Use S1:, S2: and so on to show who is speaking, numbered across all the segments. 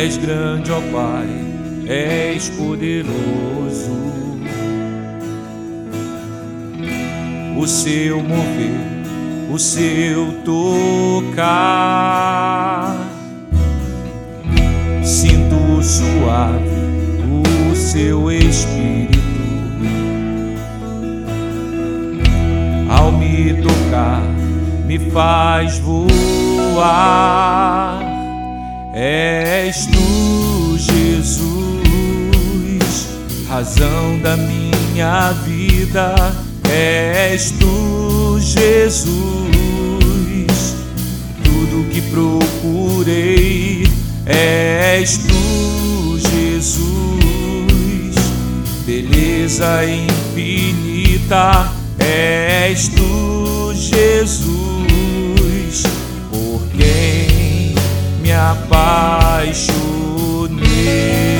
S1: És grande, ó Pai, és poderoso. O seu mover, o seu tocar, sinto suave o seu espírito. Ao me tocar, me faz voar. És tu, Jesus, razão da minha vida. És tu, Jesus, tudo que procurei. És tu, Jesus, beleza infinita. És tu, Jesus, por quem me apaixonei.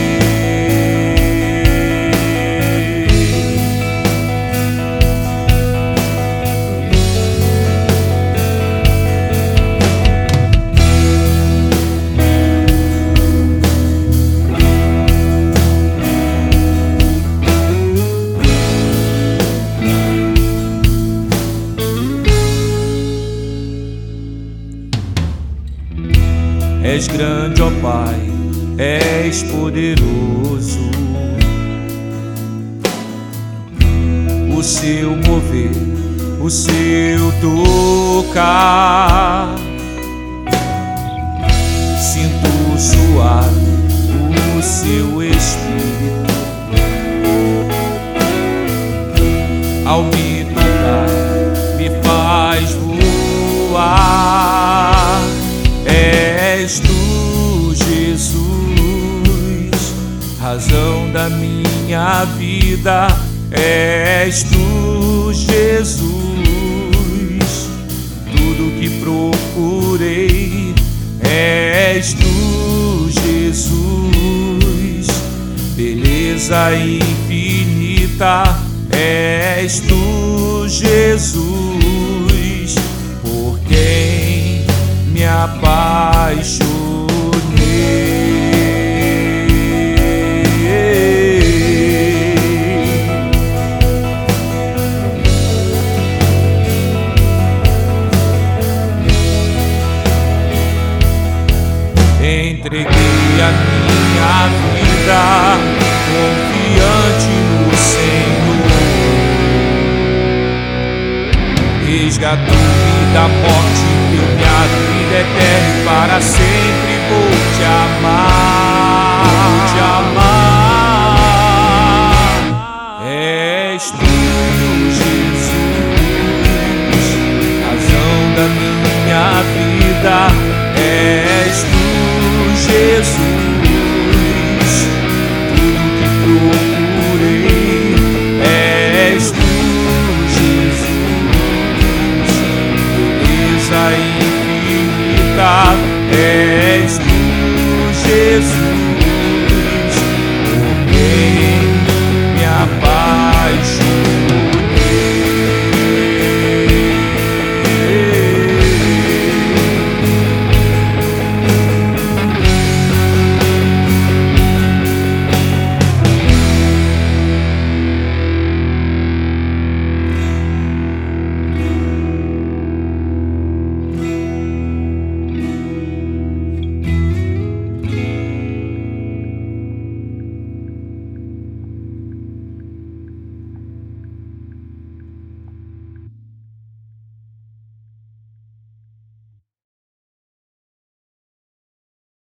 S1: És grande, ó Pai, és poderoso. O seu mover, o seu tocar, sinto suave o seu espírito. Ao me tocar, me faz voar. És tu, Jesus, razão da minha vida. És tu, Jesus, tudo que procurei. És tu, Jesus, beleza infinita. És tu, Jesus, por quem me apaixonei. Entreguei a minha vida confiante no Senhor. Resgatou-me da morte, deu-me a vida eterna e para sempre vou te amar. Te amar. És tu, Jesus, razão da minha vida. És tu, Jesus, tudo que procurei. És tu, Jesus, beleza infinita. És tu, Jesus,